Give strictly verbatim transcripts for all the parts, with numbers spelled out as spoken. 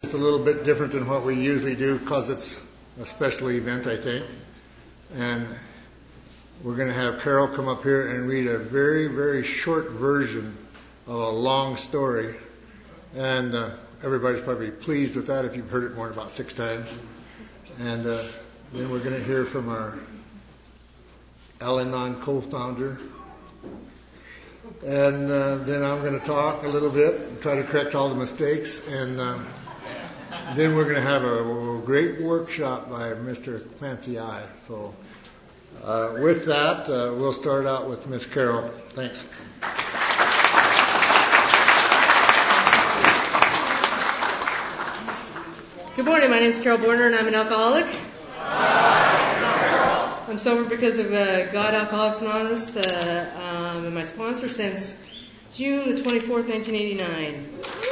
It's a little bit different than what we usually do because it's a special event, I think. And we're going to have Carol come up here and read a very, very short version of a long story. And uh, everybody's probably pleased with that if you've heard it more than about six times. And uh, then we're going to hear from our Al-Anon co-founder. And uh, then I'm going to talk a little bit and try to correct all the mistakes. And uh, then we're going to have a, a great workshop by Mister Clancy I. So uh, with that, uh, we'll start out with Miss Carol. Thanks. Good morning. My name is Carol Borner, and I'm an alcoholic. Hi, I'm sober because of uh, God Alcoholics Anonymous, uh, um, and my sponsor since June the twenty-fourth, nineteen eighty-nine.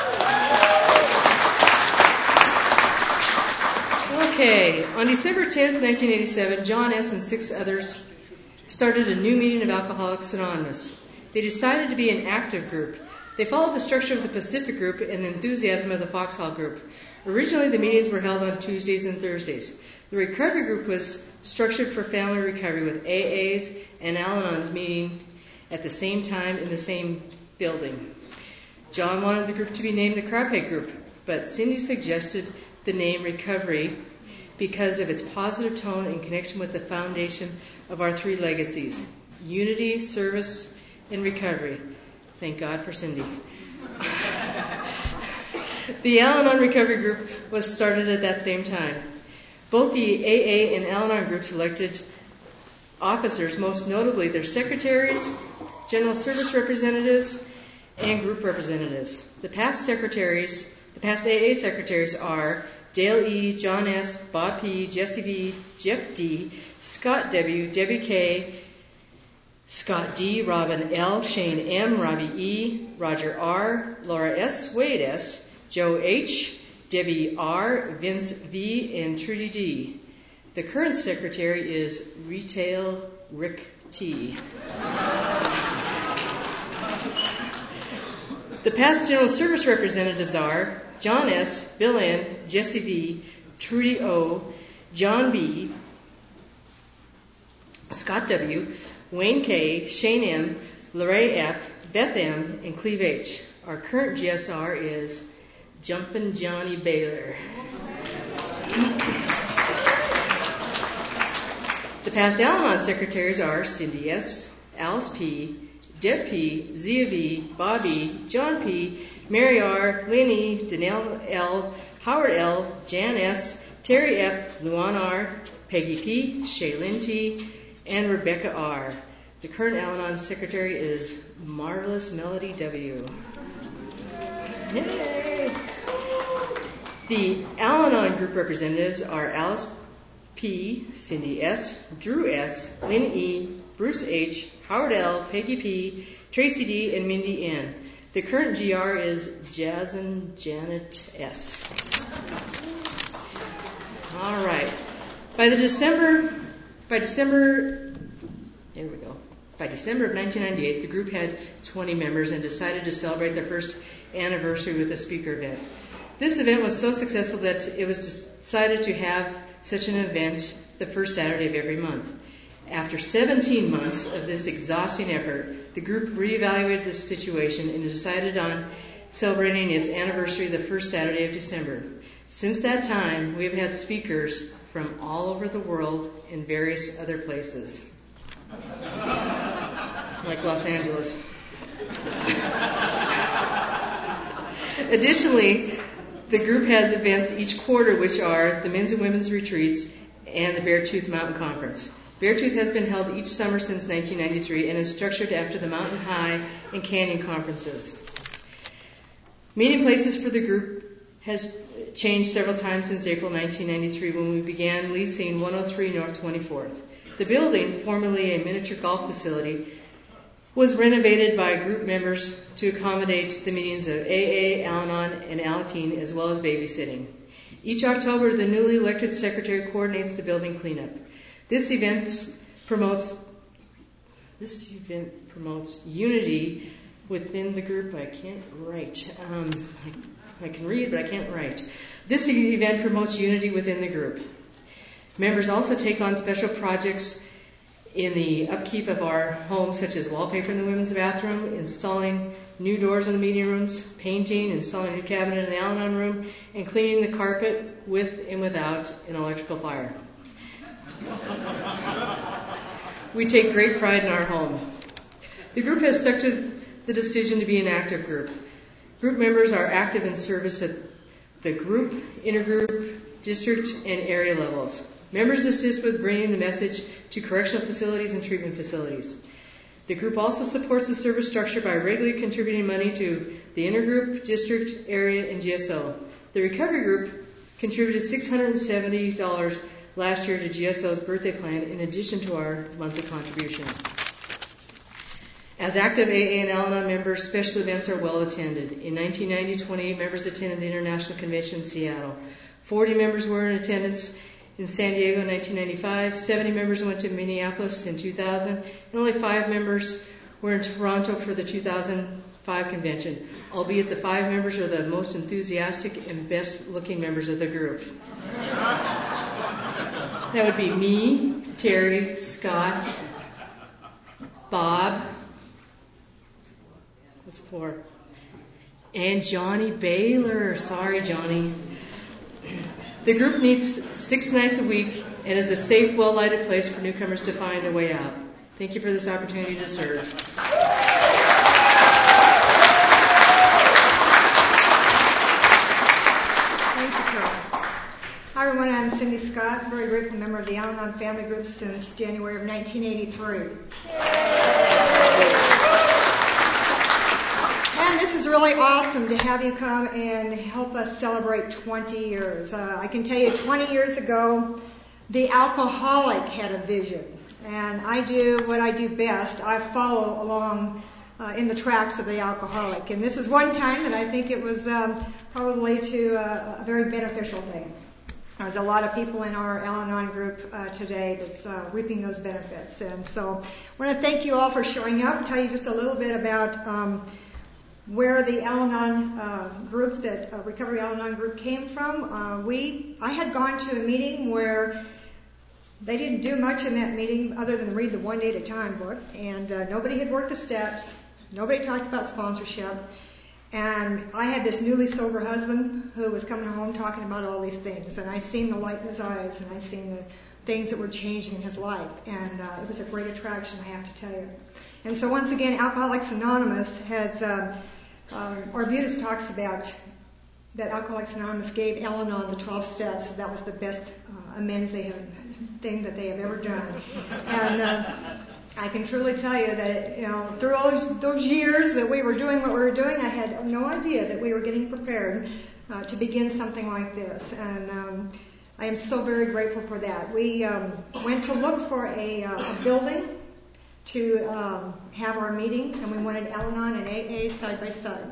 Okay, on December tenth, nineteen eighty-seven, John S. and six others started a new meeting of Alcoholics Anonymous. They decided to be an active group. They followed the structure of the Pacific Group and the enthusiasm of the Foxhall Group. Originally, the meetings were held on Tuesdays and Thursdays. The recovery group was structured for family recovery with A As and Al-Anons meeting at the same time in the same building. John wanted the group to be named the Carpe Group, but Cindy suggested the name Recovery because of its positive tone in connection with the foundation of our three legacies: unity, service, and recovery. Thank God for Cindy. The Al-Anon Recovery Group was started at that same time. Both the A A and Al-Anon groups elected officers, most notably their secretaries, general service representatives, and group representatives. The past secretaries, the past A A secretaries are Dale E., John S., Bob P., Jesse V., Jeff D., Scott W., Debbie K., Scott D., Robin L., Shane M., Robbie E., Roger R., Laura S., Wade S., Joe H., Debbie R., Vince V., and Trudy D. The current secretary is Retail Rick T. The past general service representatives are John S., Bill N., Jesse V., Trudy O., John B., Scott W., Wayne K., Shane M., Larray F., Beth M., and Cleve H. Our current G S R is Jumpin' Johnny Baylor. The past Al-Anon secretaries are Cindy S., Alice P., Deb P., Zia V., Bobby, John P., Mary R., Lynn E., Danelle L., Howard L., Jan S., Terry F., Luan R., Peggy P., Shaylin T., and Rebecca R. The current Al-Anon secretary is Marvelous Melody W. Yay! The Al-Anon group representatives are Alice P., Cindy S., Drew S., Lynn E., Bruce H., Howard L., Peggy P., Tracy D., and Mindy N. The current G R is Jason Janet S. All right. By the December, by December, there we go. By December of nineteen ninety-eight, the group had twenty members and decided to celebrate their first anniversary with a speaker event. This event was so successful that it was decided to have such an event the first Saturday of every month. After seventeen months of this exhausting effort, the group reevaluated the situation and decided on celebrating its anniversary the first Saturday of December. Since that time, we have had speakers from all over the world and various other places, like Los Angeles. Additionally, the group has events each quarter, which are the Men's and Women's Retreats and the Beartooth Mountain Conference. Beartooth has been held each summer since nineteen ninety-three and is structured after the Mountain High and Canyon conferences. Meeting places for the group has changed several times since April nineteen ninety-three when we began leasing one oh three North twenty-fourth. The building, formerly a miniature golf facility, was renovated by group members to accommodate the meetings of A A, Al-Anon, and Alateen, as well as babysitting. Each October, the newly elected secretary coordinates the building cleanup. This event promotes this event promotes unity within the group. I can't write. Um, I can read, but I can't write. This event promotes unity within the group. Members also take on special projects in the upkeep of our home, such as wallpaper in the women's bathroom, installing new doors in the meeting rooms, painting, installing a new cabinet in the Al-Anon room, and cleaning the carpet with and without an electrical fire. We take great pride in our home. The group has stuck to the decision to be an active group. Group members are active in service at the group, intergroup, district, and area levels. Members assist with bringing the message to correctional facilities and treatment facilities. The group also supports the service structure by regularly contributing money to the intergroup, district, area, and G S O. The recovery group contributed six hundred seventy dollars last year to G S O's birthday plan in addition to our monthly contribution. As active A A and Al-Anon members, special events are well attended. In nineteen ninety, twenty-eight members attended the International Convention in Seattle. forty members were in attendance in San Diego in nineteen ninety-five, seventy members went to Minneapolis in two thousand, and only five members were in Toronto for the two thousand five convention, albeit the five members are the most enthusiastic and best-looking members of the group. That would be me, Terry, Scott, Bob, that's four, and Johnny Baylor. Sorry, Johnny. The group meets six nights a week and is a safe, well-lighted place for newcomers to find their way out. Thank you for this opportunity to serve. Thank you, Carol. Hi, everyone. I'm Cindy Scott, very grateful member of the Al-Anon family group since January of nineteen eighty-three. And this is really awesome to have you come and help us celebrate twenty years. Uh, I can tell you twenty years ago, the alcoholic had a vision. And I do what I do best. I follow along uh, in the tracks of the alcoholic. And this is one time that I think it was um, probably to uh, a very beneficial thing. There's a lot of people in our Al-Anon group uh, today that's uh, reaping those benefits. And so I want to thank you all for showing up, tell you just a little bit about um, where the Al-Anon uh, group, that uh, Recovery Al-Anon group came from. Uh, we, I had gone to a meeting where they didn't do much in that meeting other than read the One Day at a Time book, and uh, nobody had worked the steps. Nobody talked about sponsorship. And I had this newly sober husband who was coming home talking about all these things, and I seen the light in his eyes, and I seen the things that were changing in his life, and uh, it was a great attraction, I have to tell you. And so once again, Alcoholics Anonymous has, uh, um, Arbutus talks about that Alcoholics Anonymous gave Al-Anon the twelve steps. That was the best uh, amends they have, thing that they have ever done. And uh, I can truly tell you that, you know, through all those, those years that we were doing what we were doing, I had no idea that we were getting prepared uh, to begin something like this. And um, I am so very grateful for that. We um, went to look for a, uh, a building to um, have our meeting, and we wanted Al-Anon and A A side by side.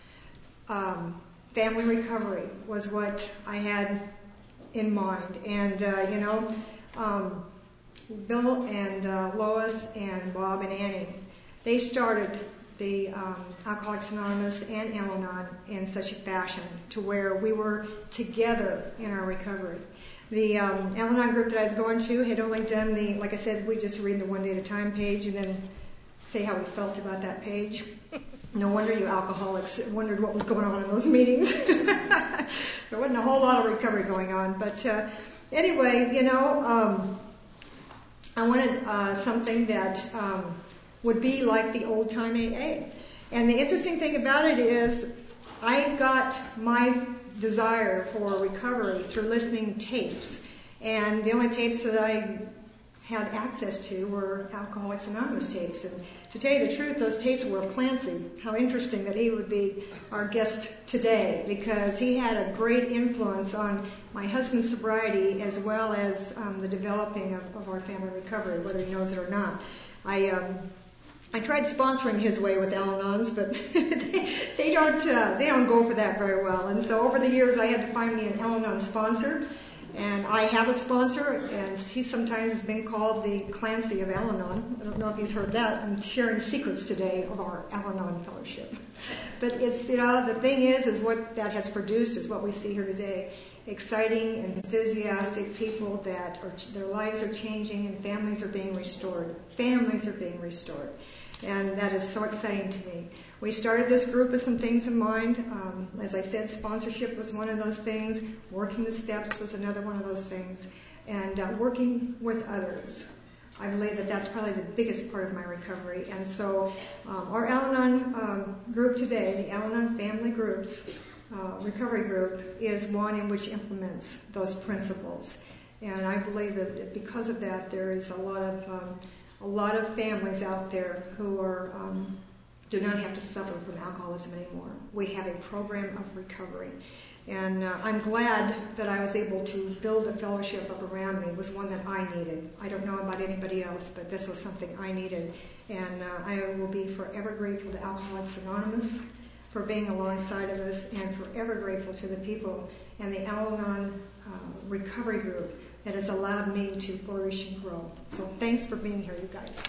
Um, family recovery was what I had in mind. And, uh, you know, um, Bill and uh, Lois and Bob and Annie, they started the um, Alcoholics Anonymous and Al-Anon in such a fashion to where we were together in our recovery. The um, Al-Anon group that I was going to had only done the, like I said, we just read the One Day at a Time page and then say how we felt about that page. No wonder you alcoholics wondered what was going on in those meetings. There wasn't a whole lot of recovery going on. But uh, anyway, you know, um, I wanted uh, something that um, would be like the old-time A A. And the interesting thing about it is I got my desire for recovery through listening tapes. And the only tapes that I had access to were Alcoholics Anonymous tapes. And to tell you the truth, those tapes were of Clancy. How interesting that he would be our guest today, because he had a great influence on my husband's sobriety as well as um, the developing of, of our family recovery, whether he knows it or not. I um, I tried sponsoring his way with Al-Anons, but they, they don't uh, they don't go for that very well. And so over the years, I had to find me an Al-Anon sponsor. And I have a sponsor, and he sometimes has been called the Clancy of Al-Anon. I don't know if he's heard that. I'm sharing secrets today of our Al-Anon fellowship. But it's, you know, the thing is, is what that has produced is what we see here today. Exciting, enthusiastic people that are, their lives are changing and families are being restored. Families are being restored. And that is so exciting to me. We started this group with some things in mind. Um, as I said, sponsorship was one of those things. Working the steps was another one of those things. And uh, working with others. I believe that that's probably the biggest part of my recovery. And so um, our Al-Anon um, group today, the Al-Anon family groups, uh, recovery group, is one in which implements those principles. And I believe that because of that, there is a lot of um, a lot of families out there who are um, do not have to suffer from alcoholism anymore. We have a program of recovery. And uh, I'm glad that I was able to build a fellowship up around me. It was one that I needed. I don't know about anybody else, but this was something I needed. And uh, I will be forever grateful to Alcoholics Anonymous for being alongside of us, and forever grateful to the people and the Al-Anon uh, recovery group that has allowed me to flourish and grow. So thanks for being here, you guys.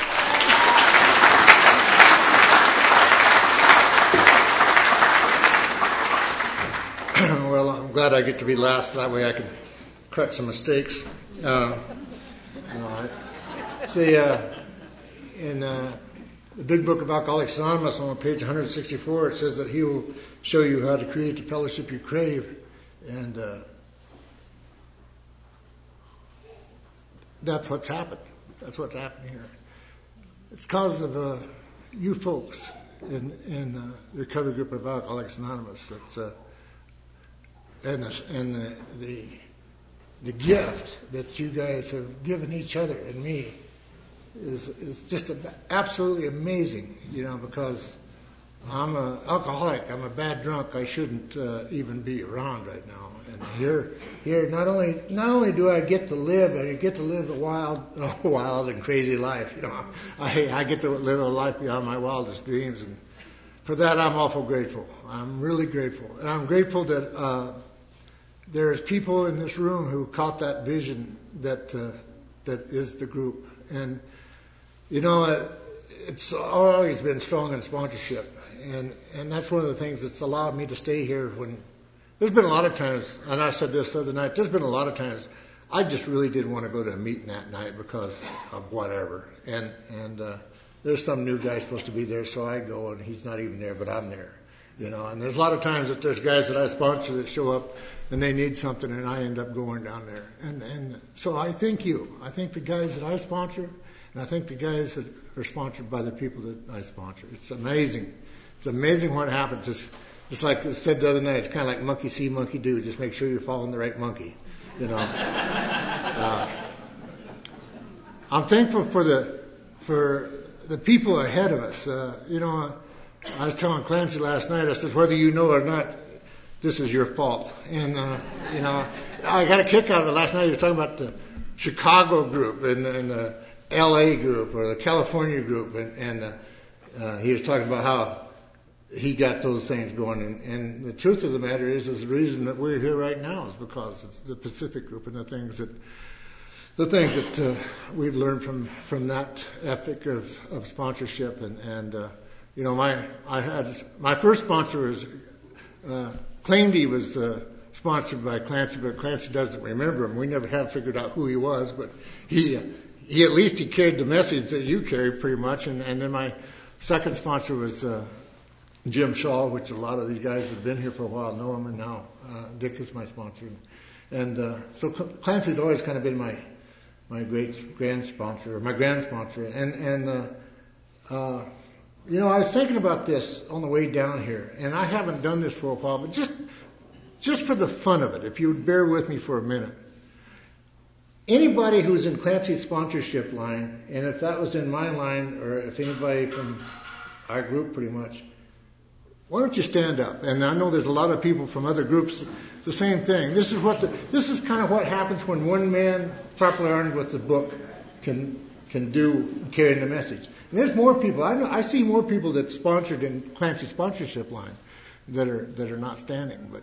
Well, I'm glad I get to be last. That way I can correct some mistakes. Uh, no, I, see, uh, in uh, the Big Book of Alcoholics Anonymous on page one sixty-four, it says that he will show you how to create the fellowship you crave. And uh, that's what's happened. That's what's happened here. It's because of uh, you folks in, in uh, the recovery group of Alcoholics Anonymous. That's uh, and the, and the, the the gift that you guys have given each other and me is is just a, absolutely amazing. You know, because I'm an alcoholic. I'm a bad drunk. I shouldn't uh, even be around right now. And here, here, not only not only do I get to live, I get to live a wild, a wild and crazy life. You know, I I get to live a life beyond my wildest dreams, and for that I'm awful grateful. I'm really grateful, and I'm grateful that uh, there's people in this room who caught that vision that uh, that is the group. And you know, it, it's always been strong in sponsorship, and and that's one of the things that's allowed me to stay here when. There's been a lot of times, and I said this the other night, there's been a lot of times I just really didn't want to go to a meeting that night because of whatever. And and uh, there's some new guy supposed to be there, so I go, and he's not even there, but I'm there. You know, and there's a lot of times that there's guys that I sponsor that show up, and they need something, and I end up going down there. And, and so I thank you. I thank the guys that I sponsor, and I thank the guys that are sponsored by the people that I sponsor. It's amazing. It's amazing what happens. It's, Just like I said the other night, it's kind of like monkey see, monkey do. Just make sure you're following the right monkey. You know. uh, I'm thankful for the for the people ahead of us. Uh, you know, I was telling Clancy last night. I said, whether you know or not, this is your fault. And uh, you know, I got a kick out of it last night. He was talking about the Chicago group and, and the L A group or the California group, and, and uh, uh, he was talking about how he got those things going, and, and the truth of the matter is, is the reason that we're here right now is because of the Pacific Group and the things that the things that uh, we've learned from, from that ethic of, of sponsorship. And, and uh, you know, my I had my first sponsor was uh, claimed he was uh, sponsored by Clancy, but Clancy doesn't remember him. We never have figured out who he was, but he he at least he carried the message that you carried pretty much. And, and then my second sponsor was. Uh, Jim Shaw, which a lot of these guys have been here for a while know him, and now uh, Dick is my sponsor. And uh, so Clancy's always kind of been my my great grand sponsor, or my grand sponsor. And, and uh, uh, you know, I was thinking about this on the way down here, and I haven't done this for a while, but just just for the fun of it, if you would bear with me for a minute. Anybody who's in Clancy's sponsorship line, and if that was in my line, or if anybody from our group pretty much, why don't you stand up? And I know there's a lot of people from other groups. It's the same thing. This is what the, this is kind of what happens when one man, properly armed with the book, can can do carrying the message. And there's more people. I know I see more people that's sponsored in Clancy's sponsorship line that are that are not standing. But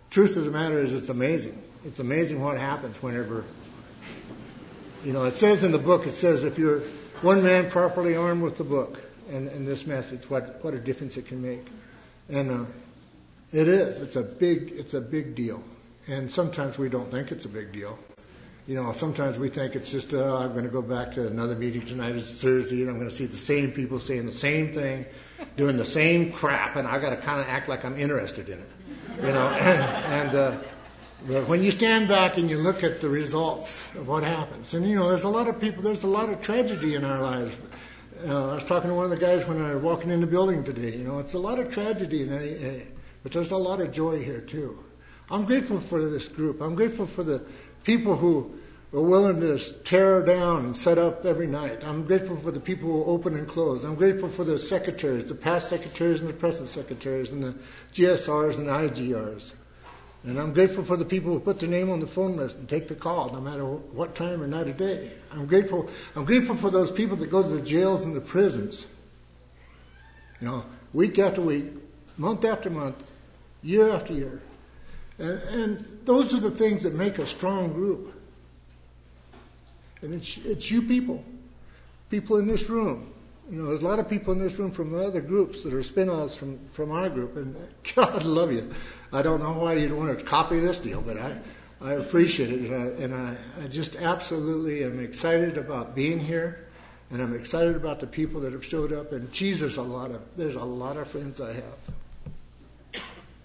truth of the matter is it's amazing. It's amazing what happens whenever, you know, it says in the book, it says if you're one man properly armed with the book and, and this message, what, what a difference it can make. And uh, it is. It's a big, it's a big deal. And sometimes we don't think it's a big deal. You know, sometimes we think it's just, uh, I'm going to go back to another meeting tonight. It's Thursday, and I'm going to see the same people saying the same thing, doing the same crap, and I got to kind of act like I'm interested in it. You know, and, and uh, but when you stand back and you look at the results of what happens, and you know, there's a lot of people, there's a lot of tragedy in our lives. Uh, I was talking to one of the guys when I was walking in the building today. You know, it's a lot of tragedy, in A A, but there's a lot of joy here too. I'm grateful for this group. I'm grateful for the people who are willing to tear down and set up every night. I'm grateful for the people who open and close. I'm grateful for the secretaries, the past secretaries and the present secretaries, and the G S Rs and the I G Rs. And I'm grateful for the people who put their name on the phone list and take the call, no matter what time or night of day. I'm grateful. I'm grateful for those people that go to the jails and the prisons. You know, week after week, month after month, year after year. And, and those are the things that make a strong group. And it's, it's you people, people in this room. You know, there's a lot of people in this room from other groups that are spin-offs from, from our group. And God love you. I don't know why you'd want to copy this deal, but I, I appreciate it. And, I, and I, I just absolutely am excited about being here. And I'm excited about the people that have showed up. And Jesus, a lot of, there's a lot of friends I have.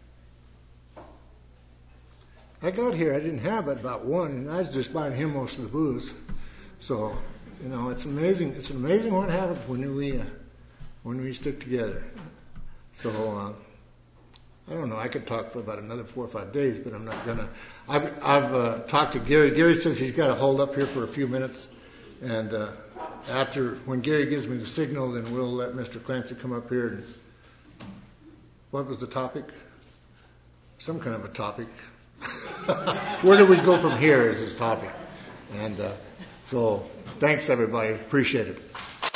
I got here, I didn't have but about one, and I was just buying him most of the booze. So, you know, it's amazing. It's amazing what happens when we uh, when we stick together. So, uh, I don't know. I could talk for about another four or five days, but I'm not gonna. I've, I've uh, talked to Gary. Gary says he's got to hold up here for a few minutes, and uh, after when Gary gives me the signal, then we'll let Mister Clancy come up here. And what was the topic? Some kind of a topic. Where do we go from here is this topic. And uh, so thanks, everybody. Appreciate it.